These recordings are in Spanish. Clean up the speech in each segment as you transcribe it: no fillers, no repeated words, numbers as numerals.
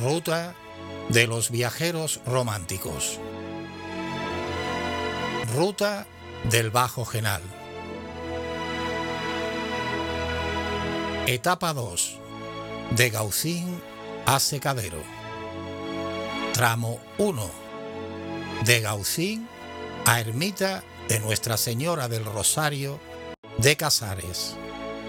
Ruta de los viajeros románticos. Ruta del Bajo Genal. Etapa 2. De Gaucín a Secadero. Tramo 1. De Gaucín a Ermita de Nuestra Señora del Rosario de Casares.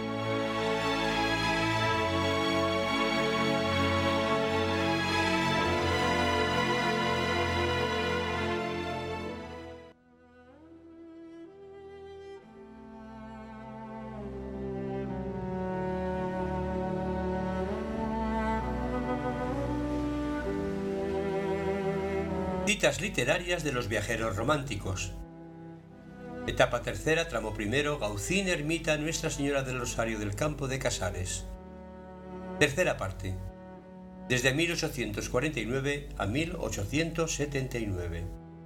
Citas literarias de los viajeros románticos. Etapa tercera, tramo primero, Gaucín, Ermita, Nuestra Señora del Rosario del Campo de Casares. Tercera parte. Desde 1849 a 1879.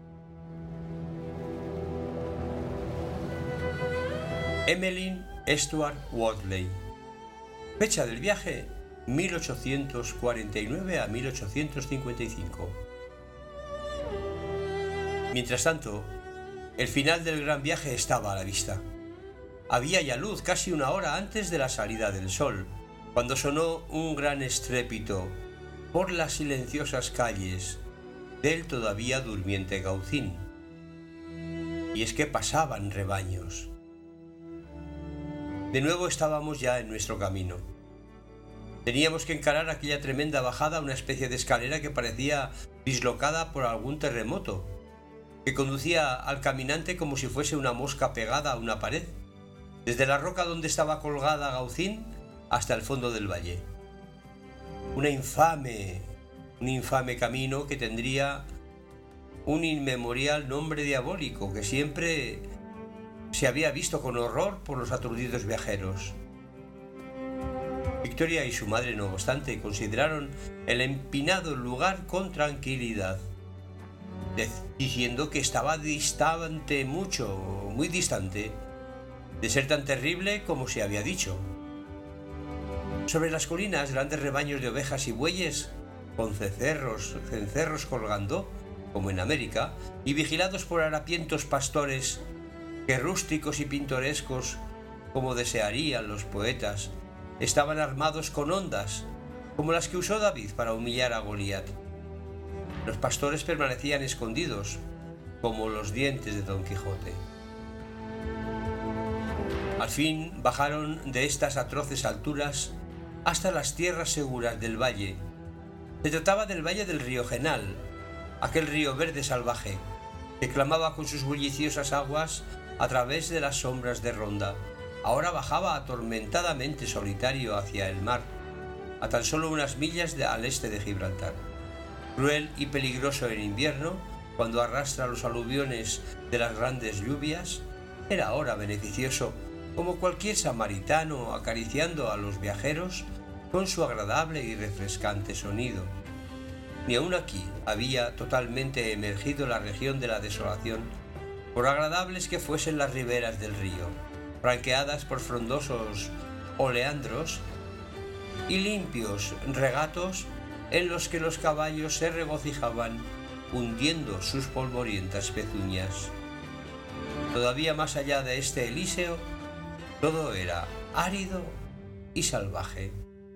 Emmeline Stuart Wadley. Fecha del viaje 1849 a 1855. Mientras tanto, el final del gran viaje estaba a la vista. Había ya luz casi una hora antes de la salida del sol, cuando sonó un gran estrépito por las silenciosas calles del todavía durmiente Gaucín. Y es que pasaban rebaños. De nuevo estábamos ya en nuestro camino. Teníamos que encarar aquella tremenda bajada, una especie de escalera que parecía dislocada por algún terremoto, que conducía al caminante como si fuese una mosca pegada a una pared, desde la roca donde estaba colgada Gaucín hasta el fondo del valle. Un infame camino que tendría un inmemorial nombre diabólico que siempre se había visto con horror por los aturdidos viajeros. Victoria y su madre, no obstante, consideraron el empinado lugar con tranquilidad, diciendo que estaba distante, muy distante, de ser tan terrible como se había dicho. Sobre las colinas, grandes rebaños de ovejas y bueyes, con cencerros colgando, como en América, y vigilados por harapientos pastores, que rústicos y pintorescos, como desearían los poetas, estaban armados con hondas, como las que usó David para humillar a Goliat. Los pastores permanecían escondidos, como los dientes de Don Quijote. Al fin bajaron de estas atroces alturas hasta las tierras seguras del valle. Se trataba del valle del río Genal, aquel río verde salvaje, que clamaba con sus bulliciosas aguas a través de las sombras de Ronda. Ahora bajaba atormentadamente solitario hacia el mar, a tan solo unas millas al este de Gibraltar. Cruel y peligroso en invierno, cuando arrastra los aluviones de las grandes lluvias, era ahora beneficioso, como cualquier samaritano acariciando a los viajeros con su agradable y refrescante sonido. Ni aun aquí había totalmente emergido la región de la desolación, por agradables que fuesen las riberas del río, franqueadas por frondosos oleandros y limpios regatos en los que los caballos se regocijaban hundiendo sus polvorientas pezuñas. Todavía más allá de este Elíseo, todo era árido y salvaje.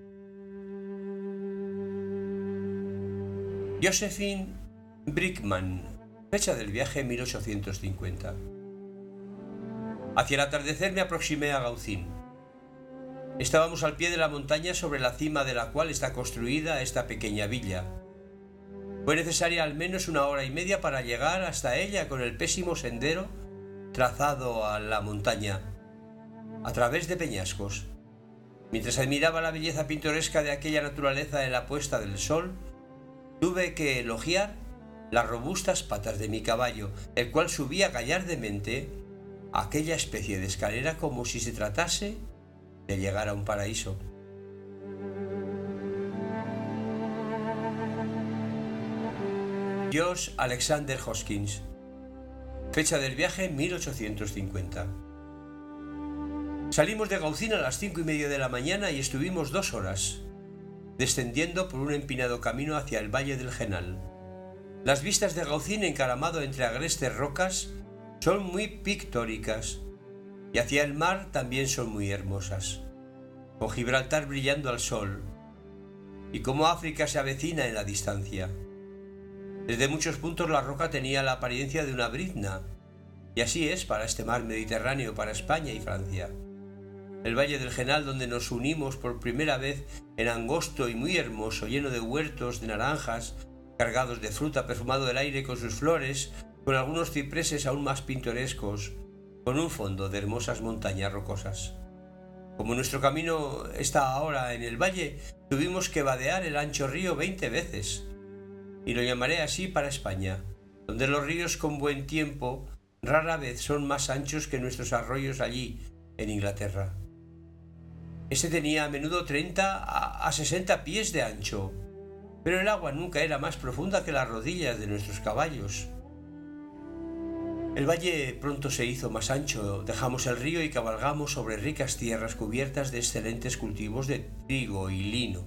Josephine Brickman, fecha del viaje 1850. Hacia el atardecer me aproximé a Gaucín. Estábamos al pie de la montaña sobre la cima de la cual está construida esta pequeña villa. Fue necesaria al menos una hora y media para llegar hasta ella con el pésimo sendero trazado a la montaña, a través de peñascos. Mientras admiraba la belleza pintoresca de aquella naturaleza en la puesta del sol, tuve que elogiar las robustas patas de mi caballo, el cual subía gallardamente aquella especie de escalera como si se tratase de llegar a un paraíso. George Alexander Hoskins. Fecha del viaje 1850. Salimos de Gaucín a las 5:30 de la mañana y estuvimos 2 horas. descendiendo por un empinado camino hacia el valle del Genal. Las vistas de Gaucín encaramado entre agrestes rocas son muy pictóricas y hacia el mar también son muy hermosas, con Gibraltar brillando al sol y como África se avecina en la distancia. Desde muchos puntos la roca tenía la apariencia de una brizna, y así es para este mar Mediterráneo, para España y Francia. El valle del Genal, donde nos unimos por primera vez, en angosto y muy hermoso, lleno de huertos de naranjas, cargados de fruta, perfumado el aire con sus flores, con algunos cipreses aún más pintorescos, con un fondo de hermosas montañas rocosas. Como nuestro camino está ahora en el valle, tuvimos que vadear el ancho río 20 veces, y lo llamaré así para España, donde los ríos con buen tiempo rara vez son más anchos que nuestros arroyos allí, en Inglaterra. Este tenía a menudo 30 a 60 pies de ancho, pero el agua nunca era más profunda que las rodillas de nuestros caballos. El valle pronto se hizo más ancho, dejamos el río y cabalgamos sobre ricas tierras cubiertas de excelentes cultivos de trigo y lino.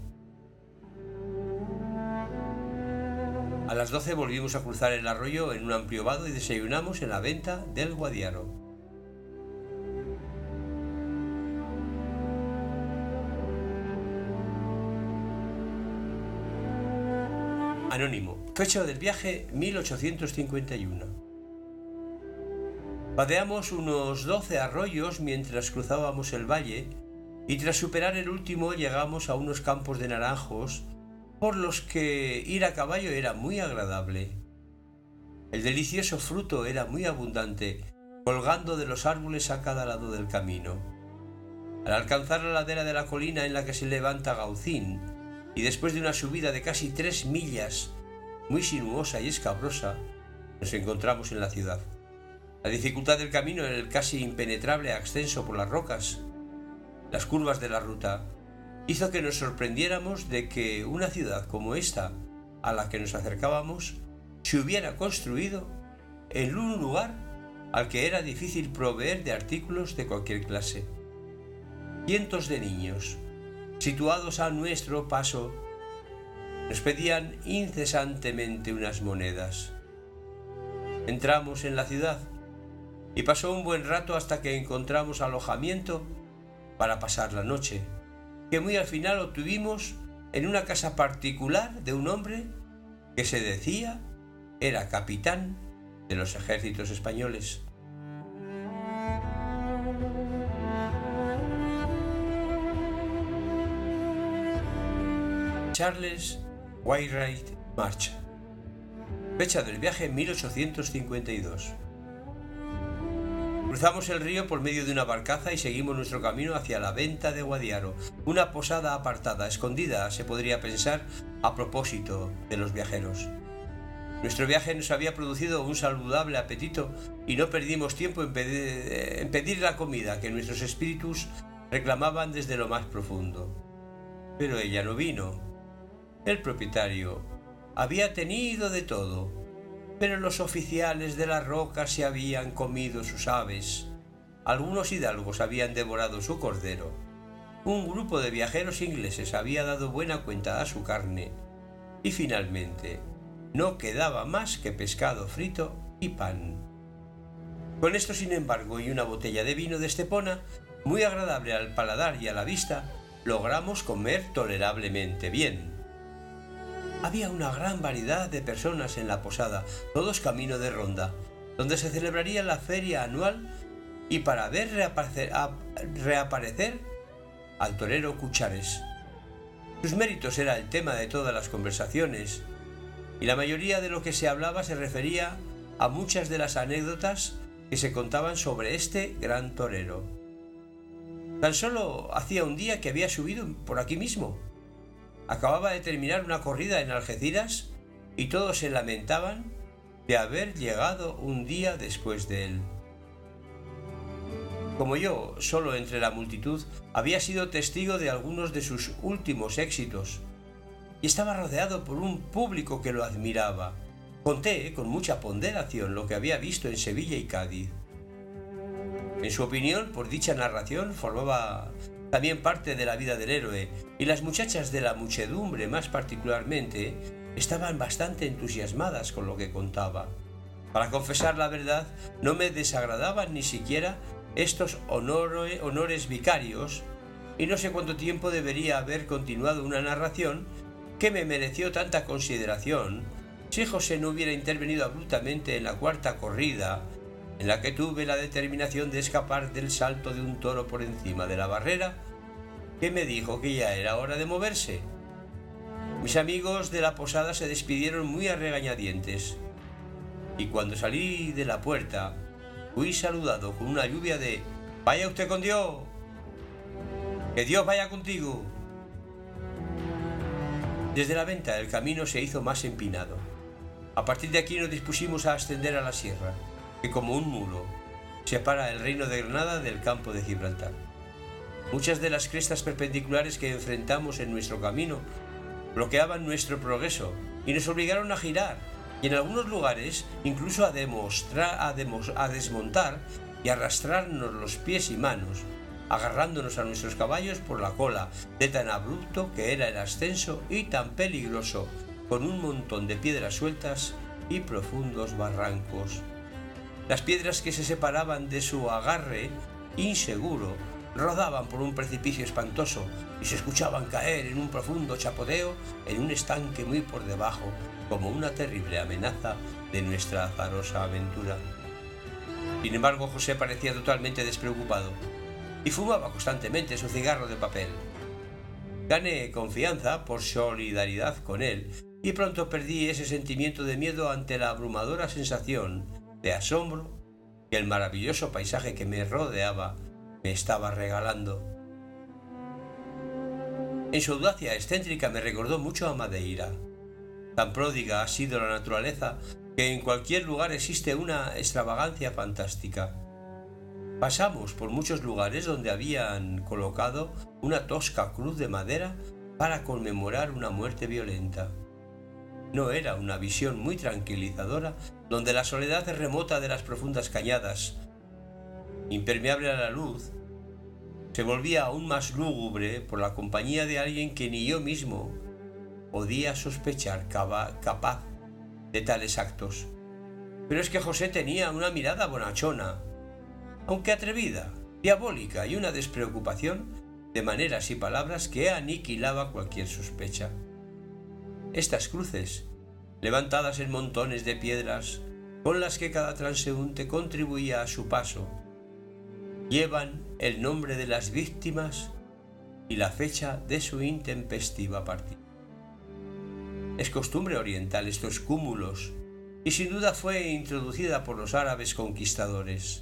A las 12 volvimos a cruzar el arroyo en un amplio vado y desayunamos en la venta del Guadiaro. Anónimo. Fecha del viaje 1851. Vadeamos unos 12 arroyos mientras cruzábamos el valle y tras superar el último llegamos a unos campos de naranjos por los que ir a caballo era muy agradable. El delicioso fruto era muy abundante, colgando de los árboles a cada lado del camino. Al alcanzar la ladera de la colina en la que se levanta Gaucín, y después de una subida de casi 3 millas, muy sinuosa y escabrosa, nos encontramos en la ciudad. La dificultad del camino en el casi impenetrable ascenso por las rocas, las curvas de la ruta, hizo que nos sorprendiéramos de que una ciudad como esta, a la que nos acercábamos, se hubiera construido en un lugar al que era difícil proveer de artículos de cualquier clase. Cientos de niños, situados a nuestro paso, nos pedían incesantemente unas monedas. Entramos en la ciudad y pasó un buen rato hasta que encontramos alojamiento para pasar la noche, que muy al final obtuvimos en una casa particular de un hombre que se decía era capitán de los ejércitos españoles. Charles Wainwright March. Fecha del viaje 1852. Cruzamos el río por medio de una barcaza y seguimos nuestro camino hacia la venta de Guadiaro, una posada apartada, escondida, se podría pensar, a propósito de los viajeros. Nuestro viaje nos había producido un saludable apetito y no perdimos tiempo en pedir la comida que nuestros espíritus reclamaban desde lo más profundo. Pero ella no vino. El propietario había tenido de todo, pero los oficiales de la roca se habían comido sus aves, algunos hidalgos habían devorado su cordero, un grupo de viajeros ingleses había dado buena cuenta a su carne, y finalmente no quedaba más que pescado frito y pan. Con esto, sin embargo, y una botella de vino de Estepona, muy agradable al paladar y a la vista, logramos comer tolerablemente bien. Había una gran variedad de personas en la posada, todos camino de Ronda, donde se celebraría la feria anual y para ver reaparecer al torero Cuchares. Sus méritos era el tema de todas las conversaciones y la mayoría de lo que se hablaba se refería a muchas de las anécdotas que se contaban sobre este gran torero. Tan solo hacía un día que había subido por aquí mismo. Acababa de terminar una corrida en Algeciras y todos se lamentaban de haber llegado un día después de él. Como yo, solo entre la multitud, había sido testigo de algunos de sus últimos éxitos y estaba rodeado por un público que lo admiraba. Conté con mucha ponderación lo que había visto en Sevilla y Cádiz. En su opinión, por dicha narración formaba también parte de la vida del héroe, y las muchachas de la muchedumbre más particularmente estaban bastante entusiasmadas con lo que contaba. Para confesar la verdad, no me desagradaban ni siquiera estos honores vicarios, y no sé cuánto tiempo debería haber continuado una narración que me mereció tanta consideración si José no hubiera intervenido abruptamente en la cuarta corrida, en la que tuve la determinación de escapar del salto de un toro por encima de la barrera, que me dijo que ya era hora de moverse. Mis amigos de la posada se despidieron muy a regañadientes, y cuando salí de la puerta fui saludado con una lluvia de «¡Vaya usted con Dios! ¡Que Dios vaya contigo!». Desde la venta el camino se hizo más empinado. A partir de aquí nos dispusimos a ascender a la sierra, que como un muro separa el reino de Granada del campo de Gibraltar. Muchas de las crestas perpendiculares que enfrentamos en nuestro camino bloqueaban nuestro progreso y nos obligaron a girar, y en algunos lugares incluso a desmontar y arrastrarnos los pies y manos, agarrándonos a nuestros caballos por la cola, de tan abrupto que era el ascenso y tan peligroso, con un montón de piedras sueltas y profundos barrancos. Las piedras que se separaban de su agarre inseguro rodaban por un precipicio espantoso y se escuchaban caer en un profundo chapoteo en un estanque muy por debajo, como una terrible amenaza de nuestra azarosa aventura. Sin embargo, José parecía totalmente despreocupado y fumaba constantemente su cigarro de papel. Gané confianza por solidaridad con él y pronto perdí ese sentimiento de miedo ante la abrumadora sensación de asombro que el maravilloso paisaje que me rodeaba me estaba regalando. En su audacia excéntrica me recordó mucho a Madeira. Tan pródiga ha sido la naturaleza que en cualquier lugar existe una extravagancia fantástica. Pasamos por muchos lugares donde habían colocado una tosca cruz de madera para conmemorar una muerte violenta. No era una visión muy tranquilizadora, donde la soledad remota de las profundas cañadas, impermeable a la luz, se volvía aún más lúgubre por la compañía de alguien que ni yo mismo podía sospechar capaz de tales actos. Pero es que José tenía una mirada bonachona, aunque atrevida, diabólica, y una despreocupación de maneras y palabras que aniquilaba cualquier sospecha. Estas cruces, levantadas en montones de piedras con las que cada transeúnte contribuía a su paso, llevan el nombre de las víctimas y la fecha de su intempestiva partida. Es costumbre oriental estos cúmulos, y sin duda fue introducida por los árabes conquistadores.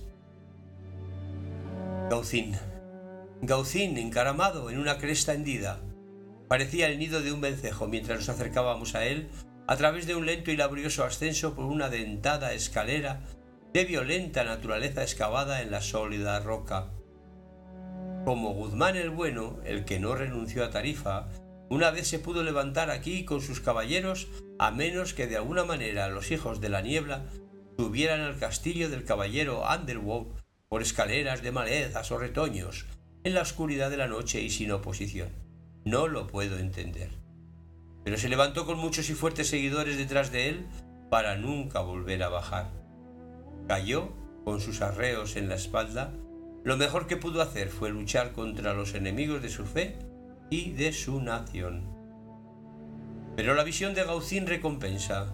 Gaucín, encaramado en una cresta hendida, parecía el nido de un vencejo mientras nos acercábamos a él a través de un lento y laborioso ascenso por una dentada escalera de violenta naturaleza excavada en la sólida roca. Como Guzmán el Bueno, el que no renunció a Tarifa, una vez se pudo levantar aquí con sus caballeros, a menos que de alguna manera los hijos de la niebla subieran al castillo del caballero Underwood por escaleras de malezas o retoños, en la oscuridad de la noche y sin oposición. No lo puedo entender. Pero se levantó con muchos y fuertes seguidores detrás de él para nunca volver a bajar. Cayó con sus arreos en la espalda. Lo mejor que pudo hacer fue luchar contra los enemigos de su fe y de su nación. Pero la visión de Gaucín compensa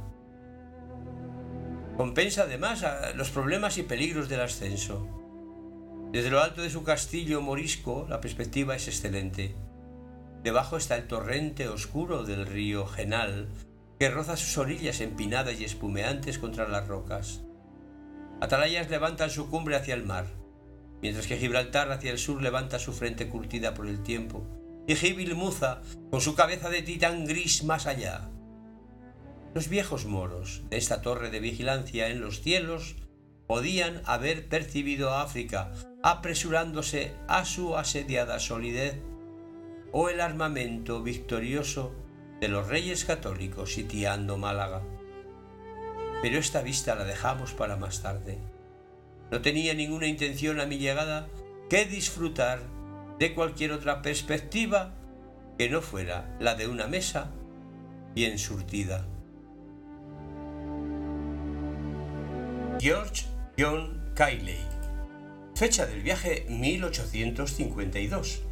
además a los problemas y peligros del ascenso. Desde lo alto de su castillo morisco la perspectiva es excelente. Debajo está el torrente oscuro del río Genal, que roza sus orillas empinadas y espumeantes contra las rocas. Atalayas levantan su cumbre hacia el mar, mientras que Gibraltar hacia el sur levanta su frente curtida por el tiempo, y Gibil Muza con su cabeza de titán gris más allá. Los viejos moros de esta torre de vigilancia en los cielos podían haber percibido a África apresurándose a su asediada solidez, o el armamento victorioso de los reyes católicos sitiando Málaga. Pero esta vista la dejamos para más tarde. No tenía ninguna intención a mi llegada que disfrutar de cualquier otra perspectiva que no fuera la de una mesa bien surtida. George John Cayley. Fecha del viaje 1852.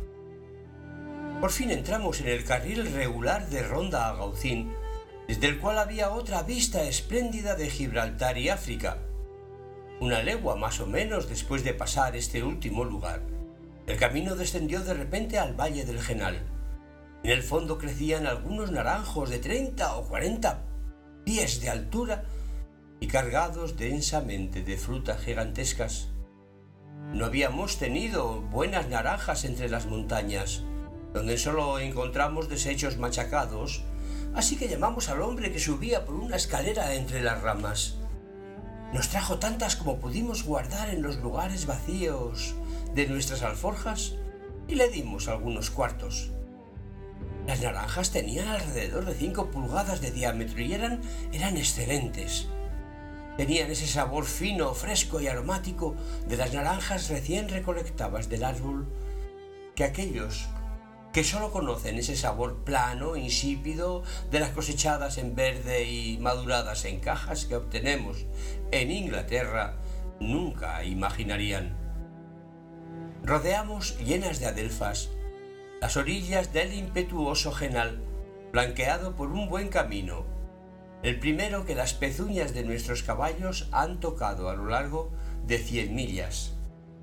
Por fin entramos en el carril regular de Ronda a Gaucín, desde el cual había otra vista espléndida de Gibraltar y África. Una legua más o menos después de pasar este último lugar, el camino descendió de repente al Valle del Genal. En el fondo crecían algunos naranjos de 30 o 40 pies de altura y cargados densamente de frutas gigantescas. No habíamos tenido buenas naranjas entre las montañas, donde solo encontramos desechos machacados, así que llamamos al hombre que subía por una escalera entre las ramas. Nos trajo tantas como pudimos guardar en los lugares vacíos de nuestras alforjas y le dimos algunos cuartos. Las naranjas tenían alrededor de 5 pulgadas de diámetro y eran excelentes. Tenían ese sabor fino, fresco y aromático de las naranjas recién recolectadas del árbol, que aquellos que solo conocen ese sabor plano, insípido, de las cosechadas en verde y maduradas en cajas que obtenemos en Inglaterra, nunca imaginarían. Rodeamos, llenas de adelfas, las orillas del impetuoso Genal, flanqueado por un buen camino, el primero que las pezuñas de nuestros caballos han tocado a lo largo de 100 millas.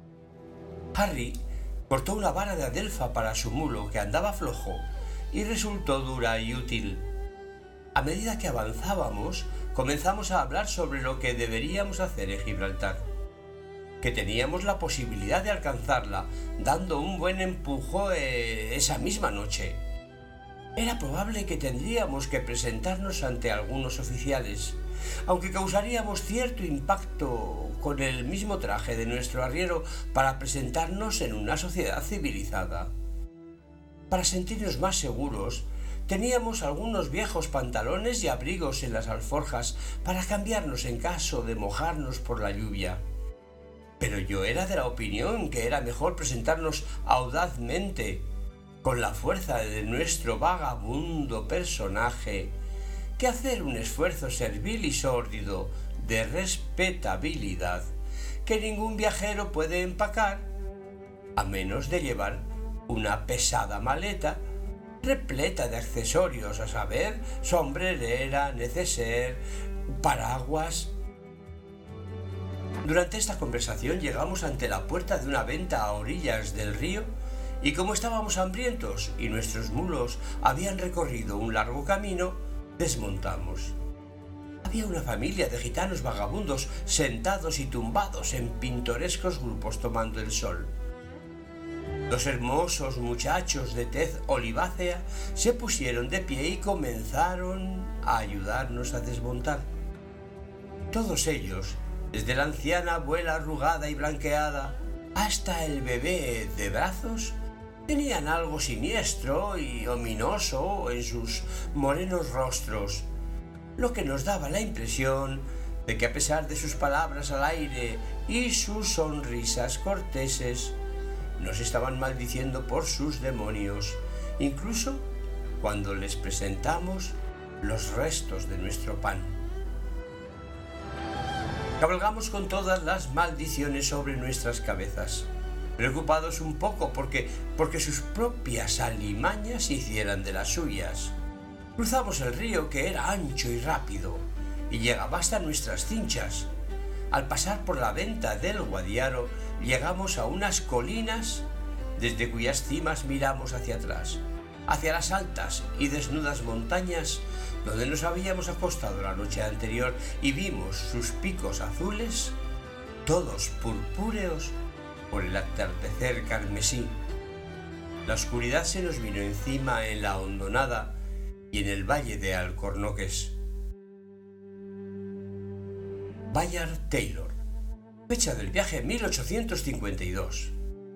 Harry cortó una vara de adelfa para su mulo que andaba flojo y resultó dura y útil. A medida que avanzábamos, comenzamos a hablar sobre lo que deberíamos hacer en Gibraltar, que teníamos la posibilidad de alcanzarla dando un buen empujo esa misma noche. Era probable que tendríamos que presentarnos ante algunos oficiales, aunque causaríamos cierto impacto con el mismo traje de nuestro arriero para presentarnos en una sociedad civilizada. Para sentirnos más seguros, teníamos algunos viejos pantalones y abrigos en las alforjas para cambiarnos en caso de mojarnos por la lluvia. Pero yo era de la opinión que era mejor presentarnos audazmente, con la fuerza de nuestro vagabundo personaje, que hacer un esfuerzo servil y sórdido de respetabilidad que ningún viajero puede empacar, a menos de llevar una pesada maleta repleta de accesorios, a saber, sombrerera, neceser, paraguas. Durante esta conversación llegamos ante la puerta de una venta a orillas del río y como estábamos hambrientos y nuestros mulos habían recorrido un largo camino, desmontamos. Había una familia de gitanos vagabundos sentados y tumbados en pintorescos grupos tomando el sol. Los hermosos muchachos de tez olivácea se pusieron de pie y comenzaron a ayudarnos a desmontar. Todos ellos, desde la anciana abuela arrugada y blanqueada hasta el bebé de brazos, tenían algo siniestro y ominoso en sus morenos rostros, lo que nos daba la impresión de que a pesar de sus palabras al aire y sus sonrisas corteses, nos estaban maldiciendo por sus demonios, incluso cuando les presentamos los restos de nuestro pan. Cabalgamos con todas las maldiciones sobre nuestras cabezas, preocupados un poco porque sus propias alimañas hicieran de las suyas. Cruzamos el río, que era ancho y rápido, y llegaba hasta nuestras cinchas. Al pasar por la venta del Guadiaro, llegamos a unas colinas desde cuyas cimas miramos hacia atrás, hacia las altas y desnudas montañas donde nos habíamos acostado la noche anterior, y vimos sus picos azules, todos purpúreos por el atardecer carmesí. La oscuridad se nos vino encima en la hondonada y en el valle de Alcornoques. Bayard Taylor. Fecha del viaje 1852.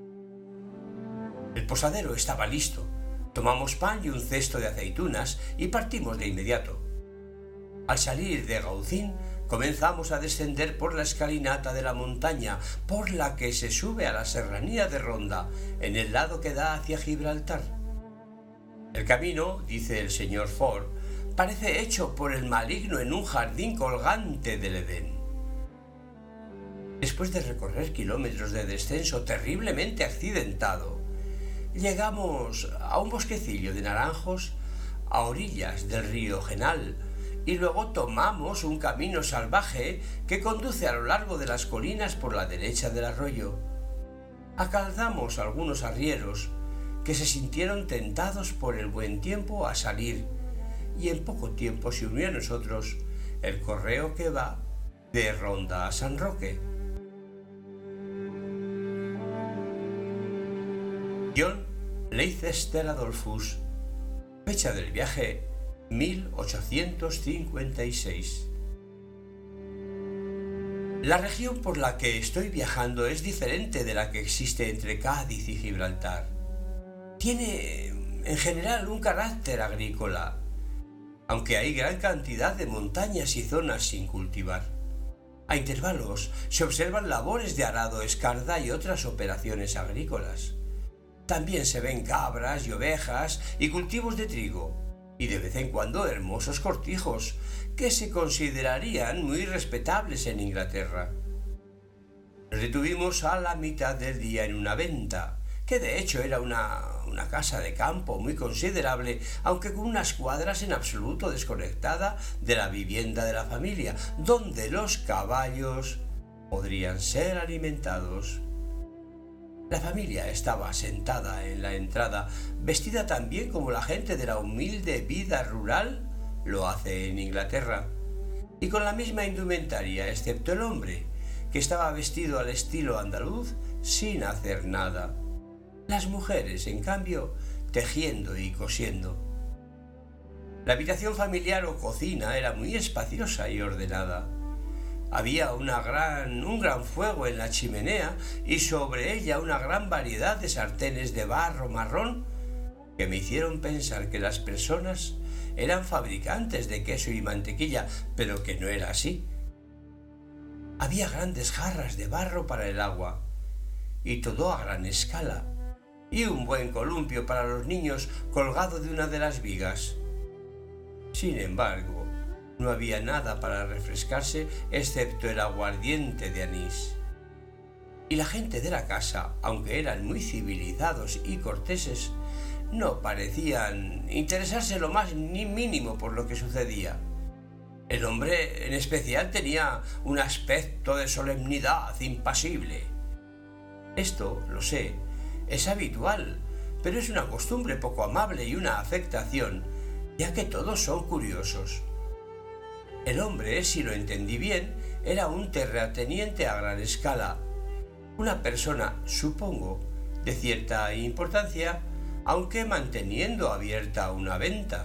El posadero estaba listo. Tomamos pan y un cesto de aceitunas y partimos de inmediato. Al salir de Gaucín, comenzamos a descender por la escalinata de la montaña por la que se sube a la serranía de Ronda, en el lado que da hacia Gibraltar. El camino, dice el señor Ford, parece hecho por el maligno en un jardín colgante del Edén. Después de recorrer kilómetros de descenso terriblemente accidentado, llegamos a un bosquecillo de naranjos a orillas del río Genal, y luego tomamos un camino salvaje que conduce a lo largo de las colinas por la derecha del arroyo. Alcanzamos algunos arrieros que se sintieron tentados por el buen tiempo a salir, y en poco tiempo se unió a nosotros el correo que va de Ronda a San Roque. John Leicester Adolphus. Fecha del viaje 1856. La región por la que estoy viajando es diferente de la que existe entre Cádiz y Gibraltar. Tiene, en general, un carácter agrícola, aunque hay gran cantidad de montañas y zonas sin cultivar. A intervalos se observan labores de arado, escarda y otras operaciones agrícolas. También se ven cabras y ovejas y cultivos de trigo, y de vez en cuando hermosos cortijos, que se considerarían muy respetables en Inglaterra. Nos detuvimos a la mitad del día en una venta, que de hecho era una casa de campo muy considerable, aunque con unas cuadras en absoluto desconectada de la vivienda de la familia, donde los caballos podrían ser alimentados. La familia estaba sentada en la entrada, vestida tan bien como la gente de la humilde vida rural lo hace en Inglaterra, y con la misma indumentaria, excepto el hombre, que estaba vestido al estilo andaluz sin hacer nada. Las mujeres, en cambio, tejiendo y cosiendo. La habitación familiar o cocina era muy espaciosa y ordenada. Había un gran fuego en la chimenea y sobre ella una gran variedad de sartenes de barro marrón que me hicieron pensar que las personas eran fabricantes de queso y mantequilla, pero que no era así. Había grandes jarras de barro para el agua, y todo a gran escala, y un buen columpio para los niños colgado de una de las vigas. Sin embargo, no había nada para refrescarse excepto el aguardiente de anís. Y la gente de la casa, aunque eran muy civilizados y corteses, no parecían interesarse lo más ni mínimo por lo que sucedía. El hombre en especial tenía un aspecto de solemnidad impasible. Esto, lo sé, es habitual, pero es una costumbre poco amable y una afectación, ya que todos son curiosos. El hombre, si lo entendí bien, era un terrateniente a gran escala, una persona, supongo, de cierta importancia, aunque manteniendo abierta una venta.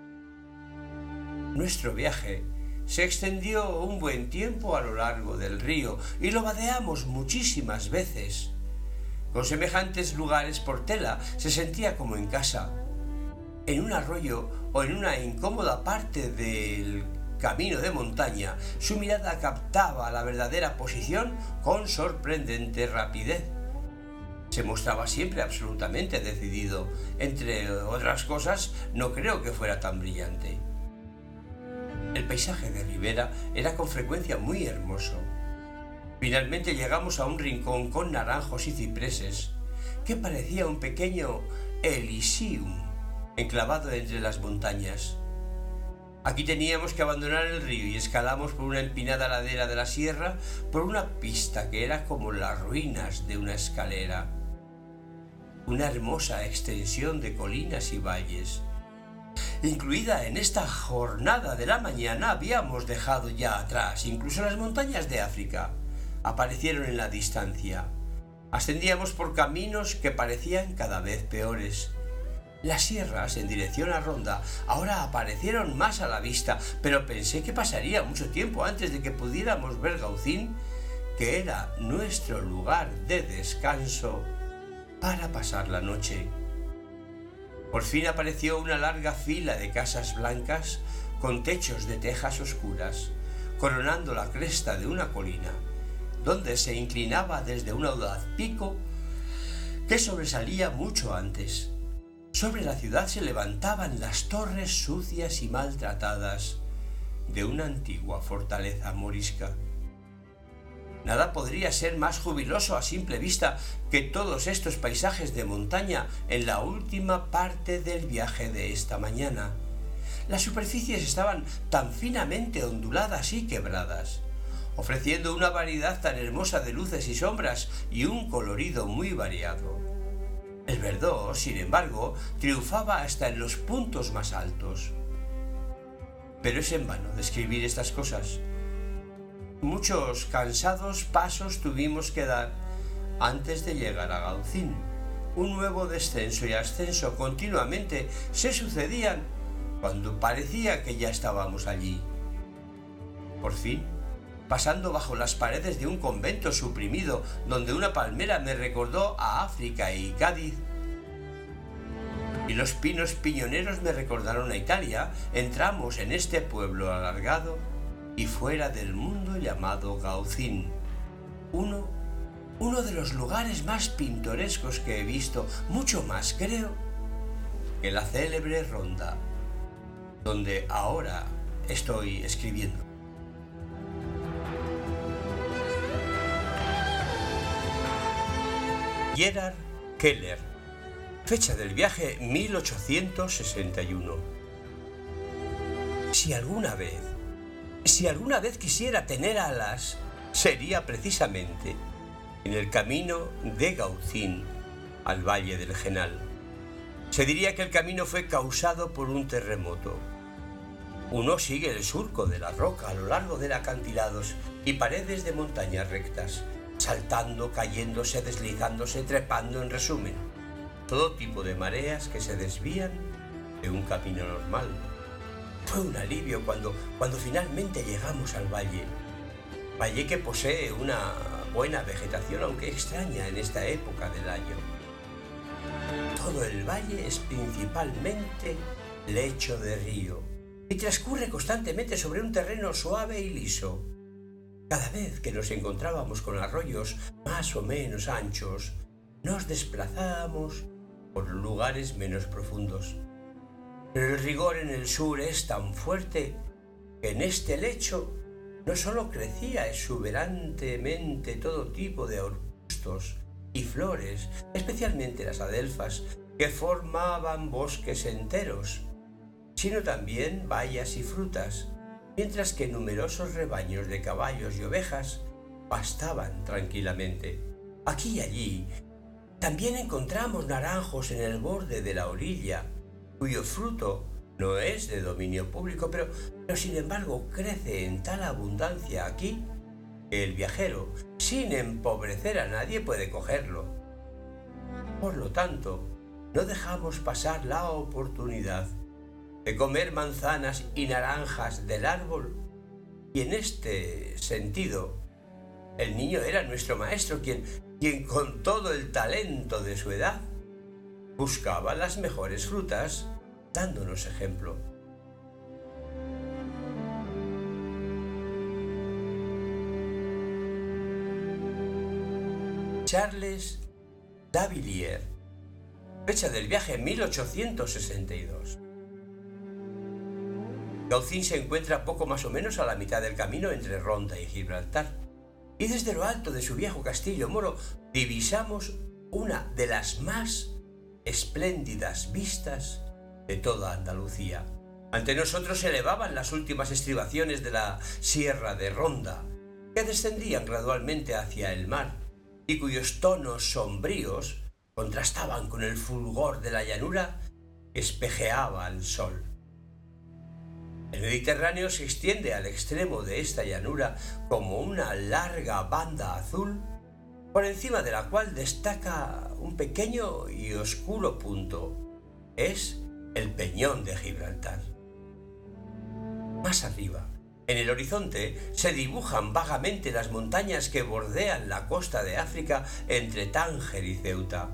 Nuestro viaje se extendió un buen tiempo a lo largo del río y lo vadeamos muchísimas veces. Con semejantes lugares por tela se sentía como en casa. En un arroyo o en una incómoda parte del camino de montaña, su mirada captaba la verdadera posición con sorprendente rapidez. Se mostraba siempre absolutamente decidido. Entre otras cosas, no creo que fuera tan brillante. El paisaje de ribera era con frecuencia muy hermoso. Finalmente llegamos a un rincón con naranjos y cipreses, que parecía un pequeño Elysium, enclavado entre las montañas. Aquí teníamos que abandonar el río y escalamos por una empinada ladera de la sierra por una pista que era como las ruinas de una escalera. Una hermosa extensión de colinas y valles. Incluida en esta jornada de la mañana habíamos dejado ya atrás, incluso las montañas de África aparecieron en la distancia. Ascendíamos por caminos que parecían cada vez peores. Las sierras en dirección a Ronda ahora aparecieron más a la vista, pero pensé que pasaría mucho tiempo antes de que pudiéramos ver Gaucín, que era nuestro lugar de descanso para pasar la noche. Por fin apareció una larga fila de casas blancas con techos de tejas oscuras, coronando la cresta de una colina, donde se inclinaba desde un audaz pico que sobresalía mucho antes. Sobre la ciudad se levantaban las torres sucias y maltratadas de una antigua fortaleza morisca. Nada podría ser más jubiloso a simple vista que todos estos paisajes de montaña en la última parte del viaje de esta mañana. Las superficies estaban tan finamente onduladas y quebradas, ofreciendo una variedad tan hermosa de luces y sombras y un colorido muy variado. El verdor, sin embargo, triunfaba hasta en los puntos más altos. Pero es en vano describir estas cosas. Muchos cansados pasos tuvimos que dar antes de llegar a Gaucín. Un nuevo descenso y ascenso continuamente se sucedían cuando parecía que ya estábamos allí. Por fin, pasando bajo las paredes de un convento suprimido donde una palmera me recordó a África y Cádiz, y los pinos piñoneros me recordaron a Italia, entramos en este pueblo alargado y fuera del mundo llamado Gaucín, uno de los lugares más pintorescos que he visto, mucho más, creo, que la célebre Ronda, donde ahora estoy escribiendo. Gerhard Keller. Fecha del viaje 1861. Si alguna vez quisiera tener alas, sería precisamente en el camino de Gaucín al Valle del Genal. Se diría que el camino fue causado por un terremoto. Uno sigue el surco de la roca a lo largo de acantilados y paredes de montañas rectas, saltando, cayéndose, deslizándose, trepando, en resumen, todo tipo de mareas que se desvían de un camino normal. Fue un alivio cuando finalmente llegamos al valle que posee una buena vegetación, aunque extraña en esta época del año. Todo el valle es principalmente lecho de río y transcurre constantemente sobre un terreno suave y liso. Cada vez que nos encontrábamos con arroyos más o menos anchos, nos desplazábamos por lugares menos profundos. Pero el rigor en el sur es tan fuerte que en este lecho no solo crecía exuberantemente todo tipo de arbustos y flores, especialmente las adelfas, que formaban bosques enteros, sino también bayas y frutas, mientras que numerosos rebaños de caballos y ovejas pastaban tranquilamente. Aquí y allí también encontramos naranjos en el borde de la orilla, cuyo fruto no es de dominio público, pero sin embargo crece en tal abundancia aquí que el viajero, sin empobrecer a nadie, puede cogerlo. Por lo tanto, no dejamos pasar la oportunidad de comer manzanas y naranjas del árbol, y en este sentido, el niño era nuestro maestro, quien con todo el talento de su edad buscaba las mejores frutas, dándonos ejemplo. Charles Davilliers. Fecha del viaje 1862. Gaucín se encuentra poco más o menos a la mitad del camino entre Ronda y Gibraltar, y desde lo alto de su viejo castillo moro divisamos una de las más espléndidas vistas de toda Andalucía. Ante nosotros se elevaban las últimas estribaciones de la Sierra de Ronda, que descendían gradualmente hacia el mar y cuyos tonos sombríos contrastaban con el fulgor de la llanura que espejeaba al sol. El Mediterráneo se extiende al extremo de esta llanura como una larga banda azul, por encima de la cual destaca un pequeño y oscuro punto. Es el Peñón de Gibraltar. Más arriba, en el horizonte, se dibujan vagamente las montañas que bordean la costa de África entre Tánger y Ceuta.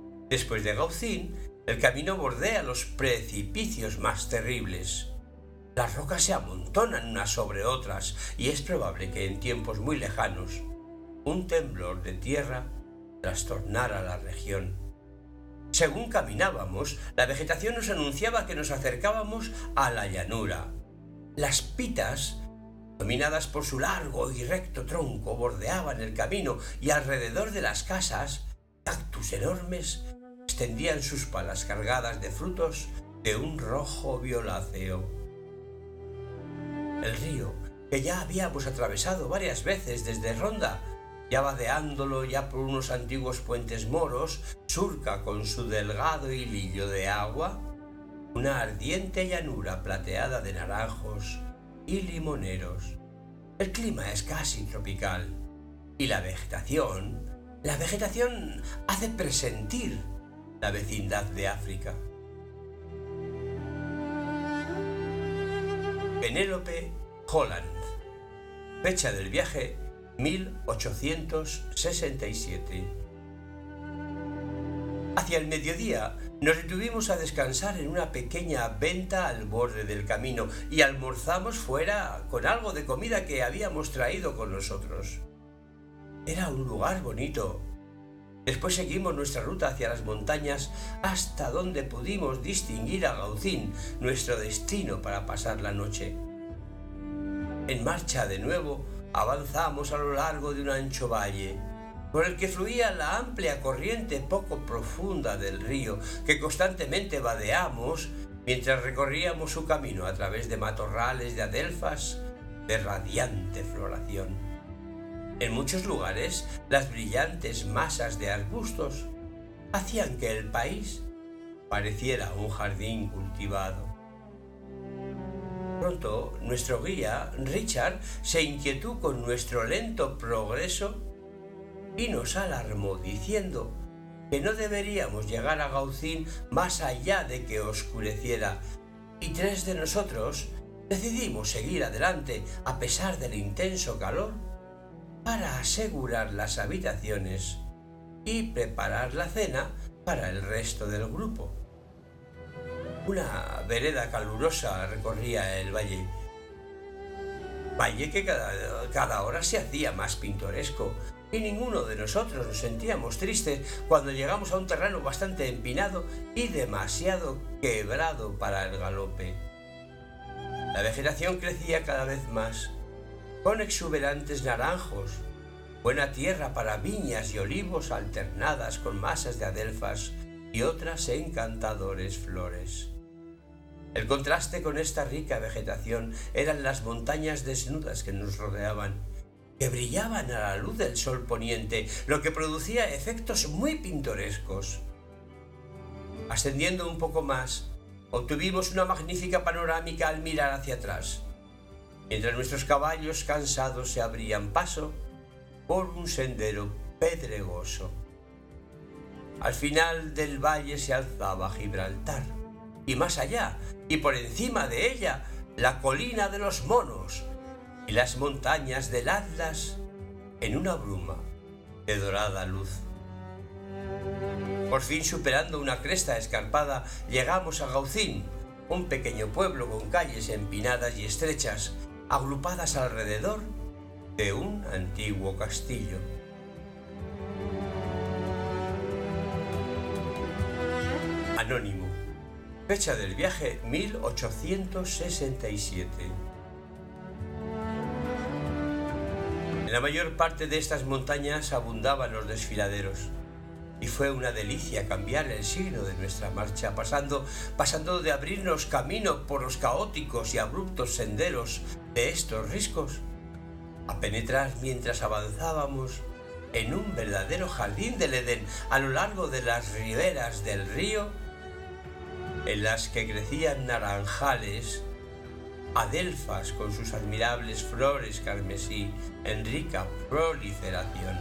Después de Gaucín, el camino bordea los precipicios más terribles. Las rocas se amontonan unas sobre otras y es probable que en tiempos muy lejanos un temblor de tierra trastornara la región. Según caminábamos, la vegetación nos anunciaba que nos acercábamos a la llanura. Las pitas, dominadas por su largo y recto tronco, bordeaban el camino y alrededor de las casas, cactus enormes extendían sus palas cargadas de frutos de un rojo violáceo. El río, que ya habíamos atravesado varias veces desde Ronda, ya vadeándolo ya por unos antiguos puentes moros, surca con su delgado hilillo de agua una ardiente llanura plateada de naranjos y limoneros. El clima es casi tropical y la vegetación hace presentir la vecindad de África. Penélope Holland. Fecha del viaje 1867. Hacia el mediodía nos detuvimos a descansar en una pequeña venta al borde del camino y almorzamos fuera con algo de comida que habíamos traído con nosotros. Era un lugar bonito. Después seguimos nuestra ruta hacia las montañas hasta donde pudimos distinguir a Gaucín, nuestro destino para pasar la noche. En marcha de nuevo, avanzamos a lo largo de un ancho valle, por el que fluía la amplia corriente poco profunda del río, que constantemente vadeamos mientras recorríamos su camino a través de matorrales de adelfas de radiante floración. En muchos lugares, las brillantes masas de arbustos hacían que el país pareciera un jardín cultivado. Pronto, nuestro guía, Richard, se inquietó con nuestro lento progreso y nos alarmó diciendo que no deberíamos llegar a Gaucín más allá de que oscureciera, y 3 de nosotros decidimos seguir adelante a pesar del intenso calor para asegurar las habitaciones y preparar la cena para el resto del grupo. Una vereda calurosa recorría el valle que cada hora se hacía más pintoresco, y ninguno de nosotros nos sentíamos tristes cuando llegamos a un terreno bastante empinado y demasiado quebrado para el galope. La vegetación crecía cada vez más, con exuberantes naranjos, buena tierra para viñas y olivos alternadas con masas de adelfas y otras encantadores flores. El contraste con esta rica vegetación eran las montañas desnudas que nos rodeaban, que brillaban a la luz del sol poniente, lo que producía efectos muy pintorescos. Ascendiendo un poco más, obtuvimos una magnífica panorámica al mirar hacia atrás, mientras nuestros caballos cansados se abrían paso por un sendero pedregoso. Al final del valle se alzaba Gibraltar, y más allá, y por encima de ella, la colina de los monos y las montañas del Atlas en una bruma de dorada luz. Por fin, superando una cresta escarpada, llegamos a Gaucín, un pequeño pueblo con calles empinadas y estrechas, agrupadas alrededor de un antiguo castillo. Anónimo. Fecha del viaje 1867. En la mayor parte de estas montañas abundaban los desfiladeros, y fue una delicia cambiar el signo de nuestra marcha, pasando de abrirnos camino por los caóticos y abruptos senderos de estos riscos, a penetrar mientras avanzábamos en un verdadero jardín del Edén a lo largo de las riberas del río, en las que crecían naranjales, adelfas con sus admirables flores carmesí en rica proliferación.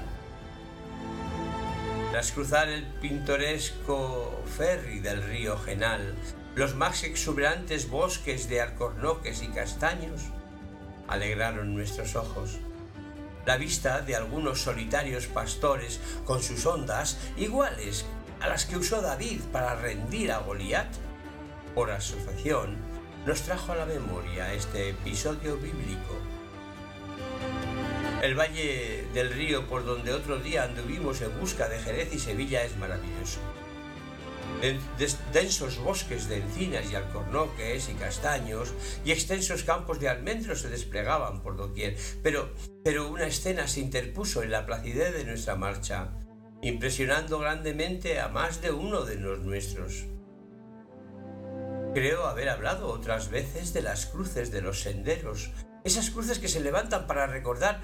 Tras cruzar el pintoresco ferry del río Genal, los más exuberantes bosques de alcornoques y castaños alegraron nuestros ojos. La vista de algunos solitarios pastores con sus hondas, iguales a las que usó David para rendir a Goliat, por asociación, nos trajo a la memoria este episodio bíblico. El valle del río por donde otro día anduvimos en busca de Jerez y Sevilla es maravilloso. Densos bosques de encinas y alcornoques y castaños y extensos campos de almendros se desplegaban por doquier, pero una escena se interpuso en la placidez de nuestra marcha, impresionando grandemente a más de uno de los nuestros. Creo haber hablado otras veces de las cruces de los senderos, esas cruces que se levantan para recordar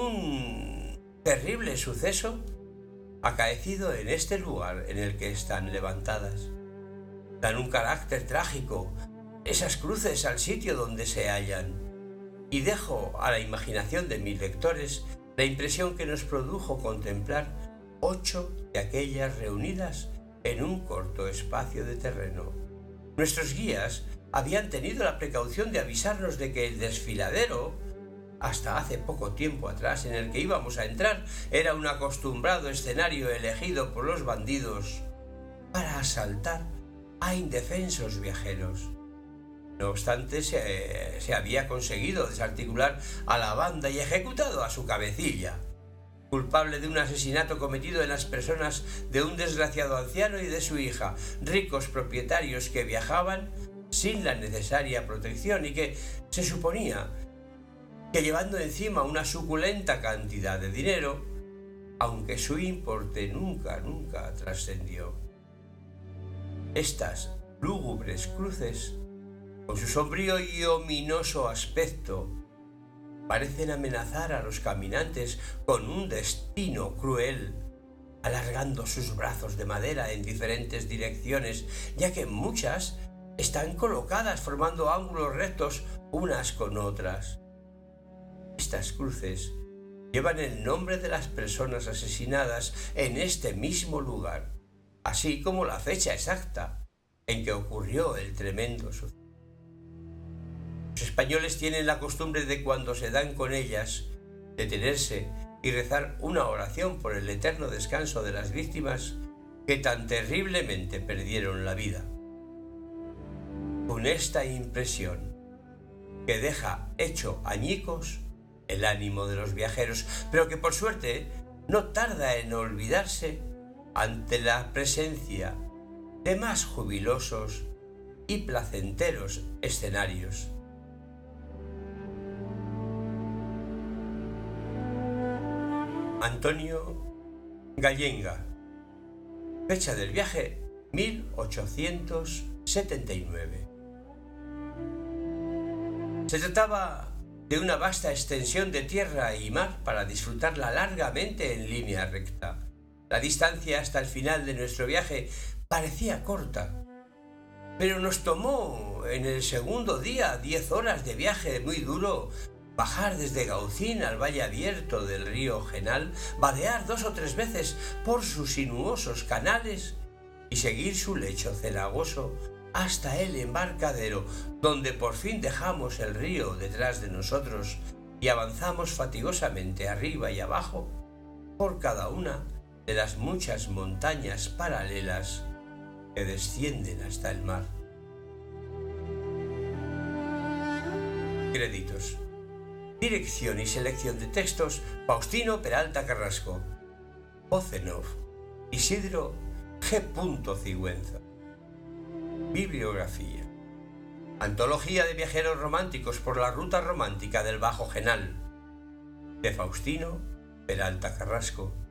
un terrible suceso acaecido en este lugar en el que están levantadas. Dan un carácter trágico esas cruces al sitio donde se hallan, y dejo a la imaginación de mis lectores la impresión que nos produjo contemplar 8 de aquellas reunidas en un corto espacio de terreno. Nuestros guías habían tenido la precaución de avisarnos de que el desfiladero, hasta hace poco tiempo atrás, en el que íbamos a entrar, era un acostumbrado escenario elegido por los bandidos para asaltar a indefensos viajeros. No obstante, se había conseguido desarticular a la banda y ejecutado a su cabecilla, culpable de un asesinato cometido en las personas de un desgraciado anciano y de su hija, ricos propietarios que viajaban sin la necesaria protección y que se suponía que llevando encima una suculenta cantidad de dinero, aunque su importe nunca trascendió. Estas lúgubres cruces, con su sombrío y ominoso aspecto, parecen amenazar a los caminantes con un destino cruel, alargando sus brazos de madera en diferentes direcciones, ya que muchas están colocadas formando ángulos rectos unas con otras. Estas cruces llevan el nombre de las personas asesinadas en este mismo lugar, así como la fecha exacta en que ocurrió el tremendo suceso. Los españoles tienen la costumbre de, cuando se dan con ellas, detenerse y rezar una oración por el eterno descanso de las víctimas que tan terriblemente perdieron la vida. Con esta impresión que deja hecho añicos el ánimo de los viajeros, pero que por suerte no tarda en olvidarse ante la presencia de más jubilosos y placenteros escenarios. Antonio Gallenga. Fecha del viaje 1879. Se trataba de una vasta extensión de tierra y mar para disfrutarla largamente en línea recta. La distancia hasta el final de nuestro viaje parecía corta, pero nos tomó en el segundo día 10 horas de viaje muy duro, bajar desde Gaucín al valle abierto del río Genal, vadear 2 o 3 veces por sus sinuosos canales y seguir su lecho cenagoso hasta el embarcadero, donde por fin dejamos el río detrás de nosotros y avanzamos fatigosamente arriba y abajo por cada una de las muchas montañas paralelas que descienden hasta el mar. Créditos. Dirección y selección de textos: Faustino Peralta Carrasco. Voz en off: Isidro G. Cigüenza. Bibliografía: Antología de viajeros románticos por la ruta romántica del Bajo Genal, de Faustino Peralta Carrasco.